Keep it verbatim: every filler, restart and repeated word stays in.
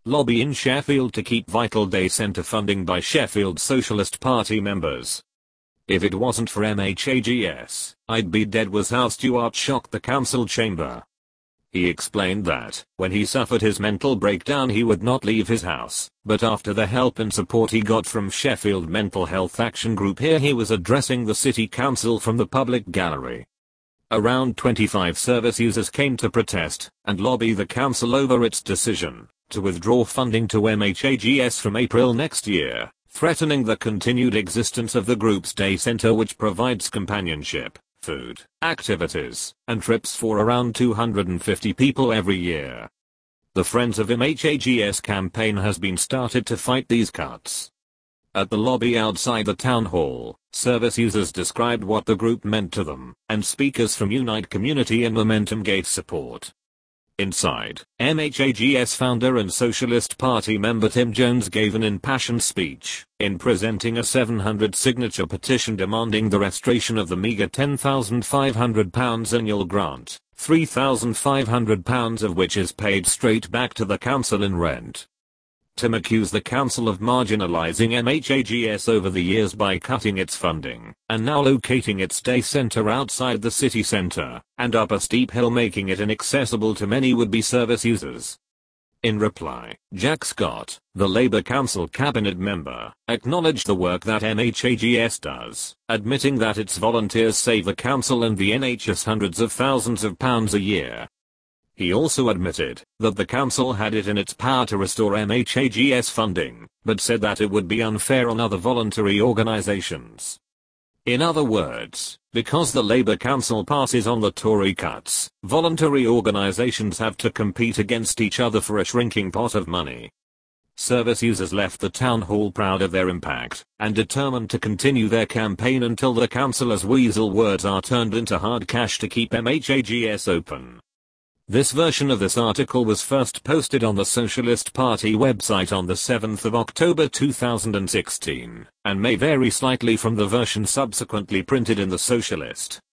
lobby in Sheffield to keep vital day centre funding by Sheffield Socialist Party members. "If it wasn't for M H A G S, I'd be dead," was how Stewart shocked the council chamber. He explained that, when he suffered his mental breakdown, he would not leave his house, but after the help and support he got from Sheffield Mental Health Action Group, here he was addressing the city council from the public gallery. Around twenty-five service users came to protest and lobby the council over its decision to withdraw funding to M H A G S from April next year, threatening the continued existence of the group's day centre, which provides companionship, food, activities, and trips for around two hundred fifty people every year. The Friends of M H A G S campaign has been started to fight these cuts. At the lobby outside the town hall, service users described what the group meant to them, and speakers from Unite Community and Momentum gave support. Inside, M H A G S founder and Socialist Party member Tim Jones gave an impassioned speech in presenting a seven hundred signature petition demanding the restoration of the meagre ten thousand five hundred pounds annual grant, three thousand five hundred pounds of which is paid straight back to the council in rent. Tim accused the council of marginalising M H A G S over the years by cutting its funding, and now locating its day centre outside the city centre, and up a steep hill, making it inaccessible to many would-be service users. In reply, Jack Scott, the Labour Council cabinet member, acknowledged the work that M H A G S does, admitting that its volunteers save the council and the N H S hundreds of thousands of pounds a year. He also admitted that the council had it in its power to restore M H A G S funding, but said that it would be unfair on other voluntary organisations. In other words, because the Labour Council passes on the Tory cuts, voluntary organisations have to compete against each other for a shrinking pot of money. Service users left the town hall proud of their impact, and determined to continue their campaign until the councillors' weasel words are turned into hard cash to keep M H A G S open. This version of this article was first posted on the Socialist Party website on the seventh of October two thousand sixteen, and may vary slightly from the version subsequently printed in the Socialist.